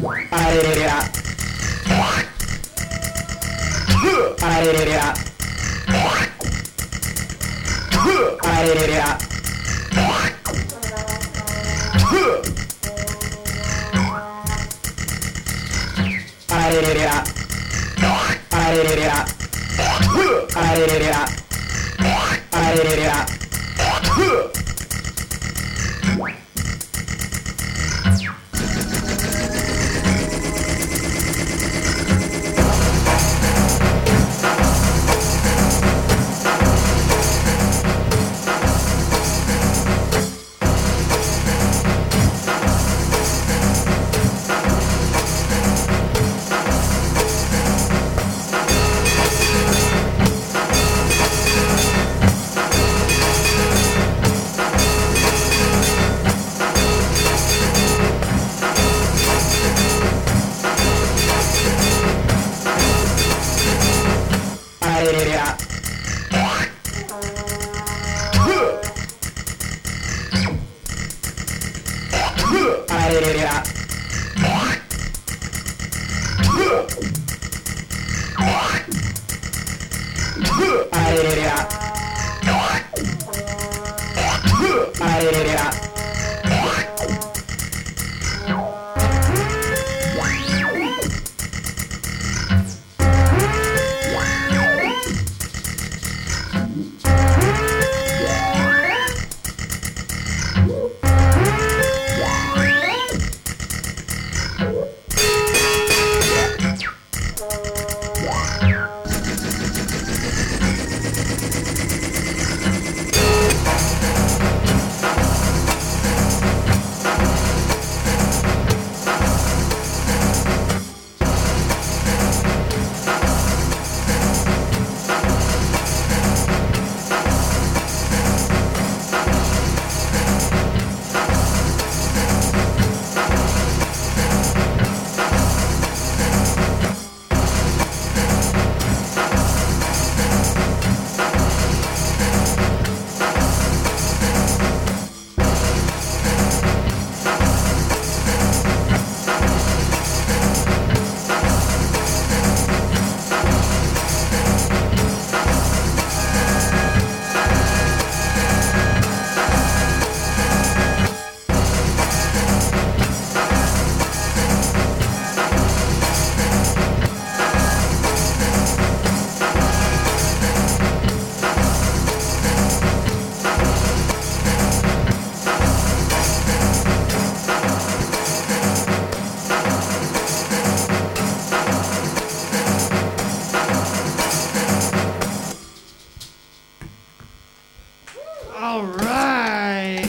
Alright.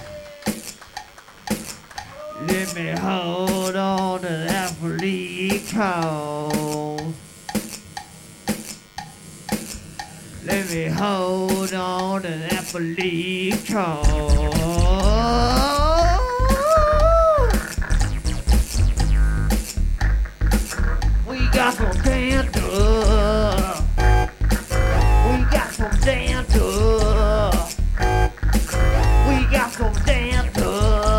Let me hold on to that fleet call. Let me hold on to that fleet call. We got some dander. We got some dander. We got some dander.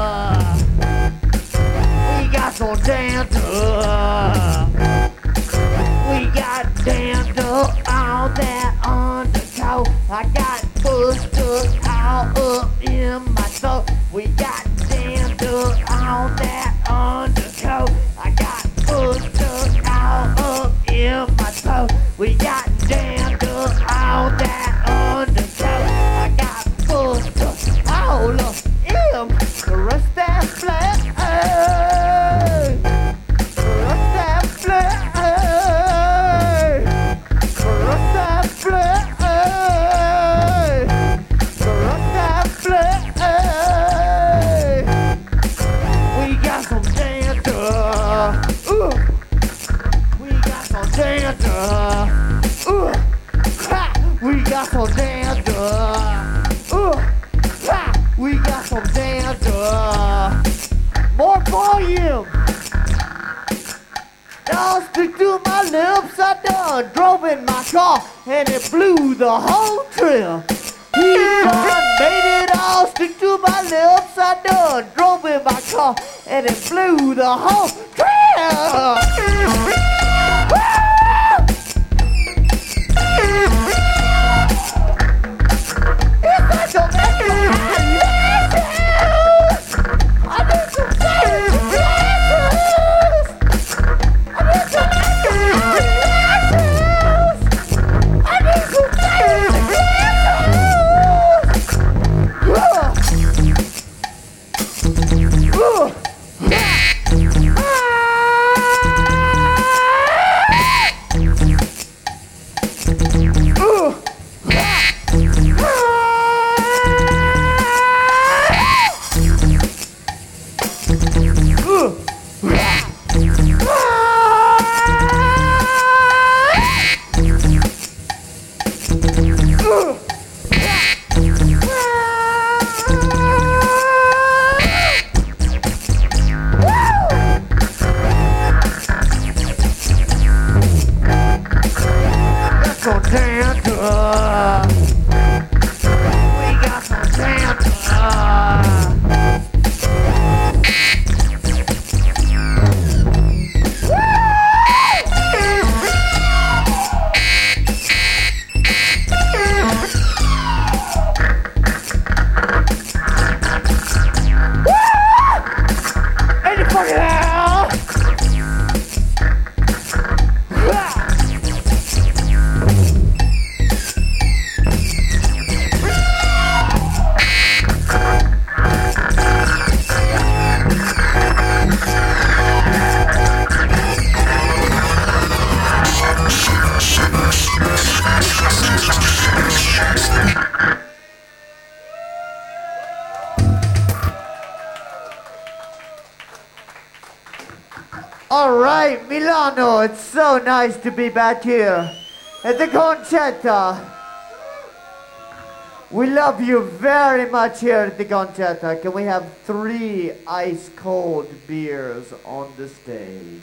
We got some dander. We got dander on that undercoat. I got busted all up in my throat. We got dander on that undercoat. I got busted all up in my throat. We got dander on that undercoat. I got busted all up in the rest that flat. We got some dander. We got some dander. More volume. Don't stick to my lips. I done drove in my car and it blew the whole trip. He done made it all stick to my lips. I done drove in my car and it blew the whole trip. All right, Milano, it's so nice to be back here at the Concetta. We love you very much here at the Concetta. Can we have 3 ice-cold beers on the stage?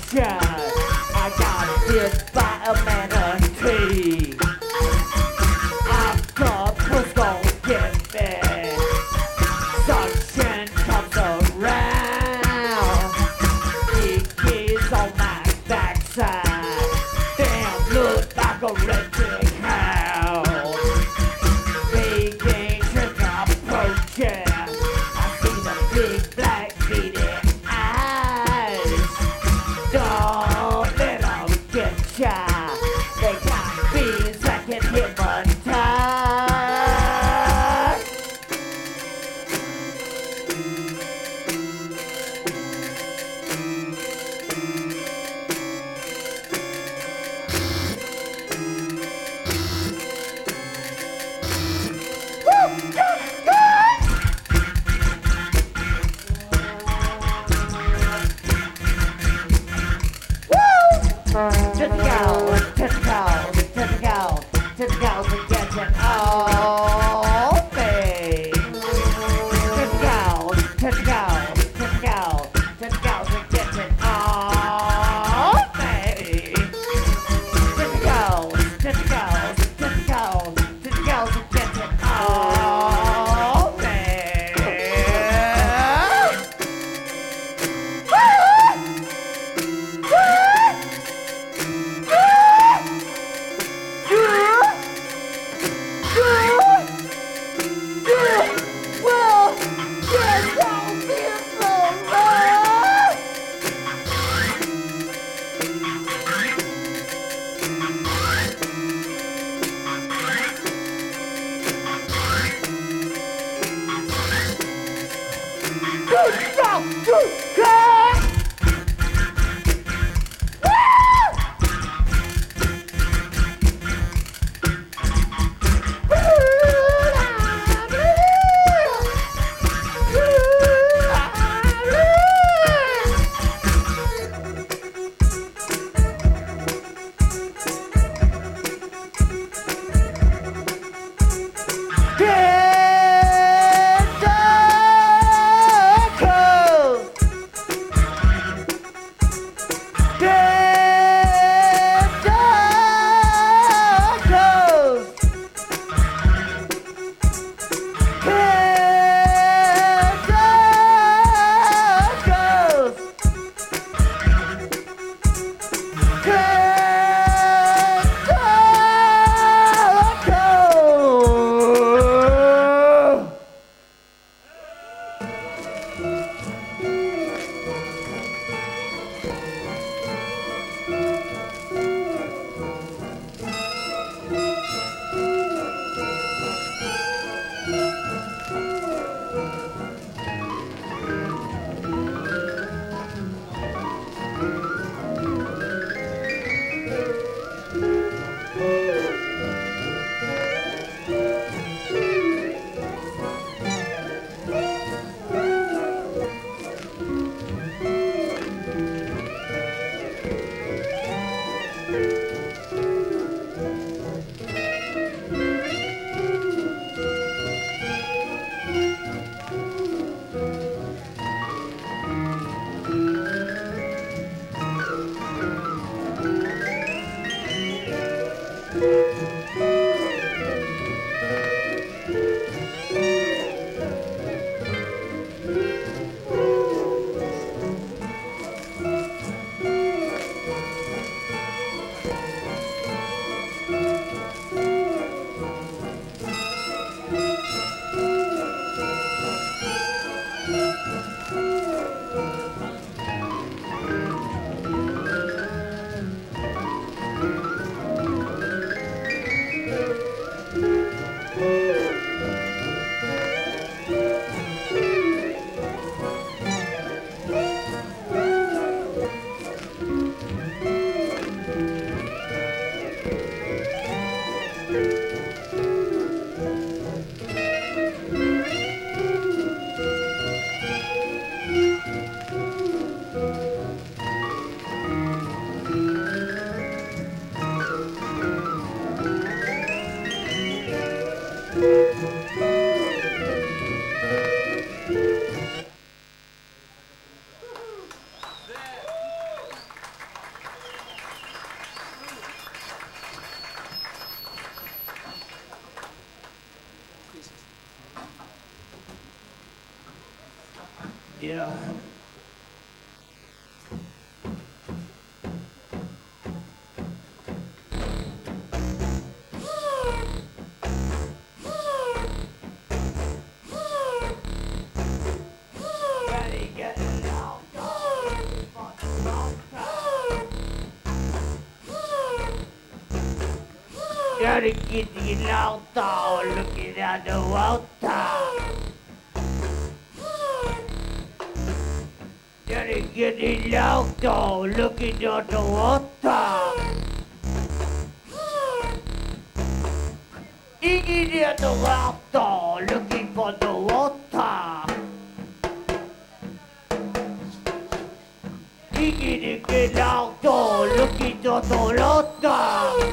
potion. I got bit by a manatee. Octopus gon' get me. Suction comes around. Icky's on my backside. Damn, look like a rented house. Vegan drink approaching. I see the big black beady eyes. Don't let 'em get ya. They got bees that can hypnotize. Tentacles are getting all me. Tentacles are getting all me. Tentacles are getting all Yeah. Gotta get the laughter, looking at the water. Gotta get the laughter, looking at the water. Digging at the water, looking for the water. Digging at the laughter, looking for the water.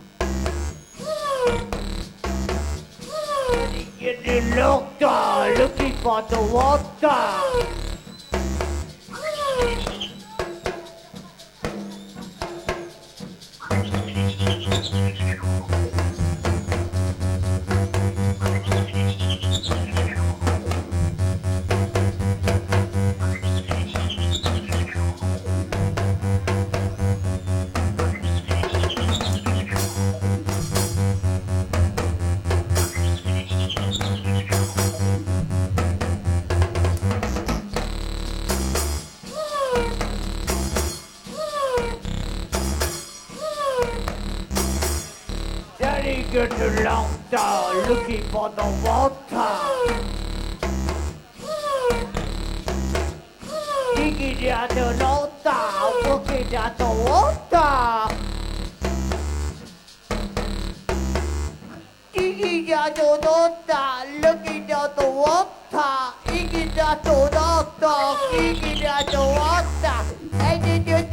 Get the water, looking for the water. Daddy get the water, looking for the water. Digging at the water, looking at the water. Digging at the water, looking at the water. Digging at the water, digging at the water. I did you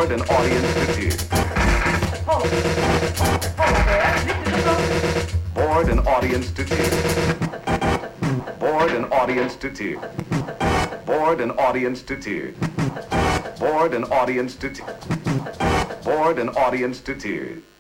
Bored an audience to tears. Hold there. Listen to the Bored an audience to tears. Bored an audience to tears. Bored an audience to tears. Bored an audience to tears. Bored an audience to tears.